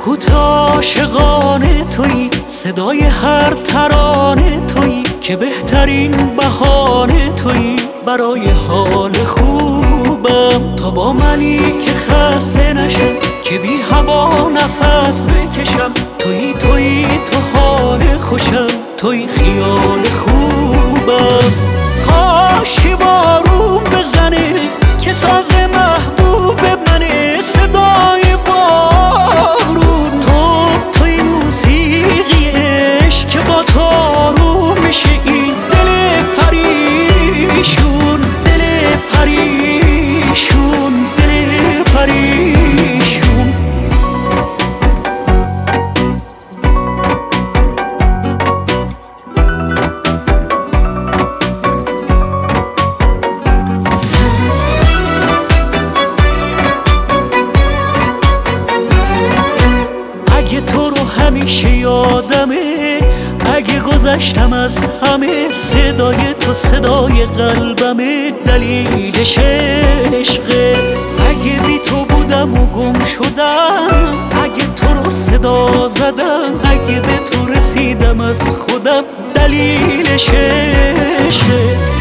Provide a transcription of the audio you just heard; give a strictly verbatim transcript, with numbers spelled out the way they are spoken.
سکوت عاشقانه تویی، صدای هر ترانه تویی، که بهترین بهانه تویی برای حال خوبم. تا با منی که خسته نشم، که بی هوا نفس بکشم، تویی تویی تو حال خوشم، تویی خیال خوبم. کاش که بارون بزنه که ساز محبوب منه، صدای بارون تو توی موسیقی عشق، که با تو آروم میشه این دل پریشون، دل پریشون، دل پریشون. اگه تو رو همیشه یادمه، اگه گذشتم از همه، صدای تو صدای قلبمه، دلیلش عشقه. اگه بی تو بودم و گم شدم، اگه تو رو صدا زدم، اگه به تو رسیدم از خودم، دلیلش عشقه.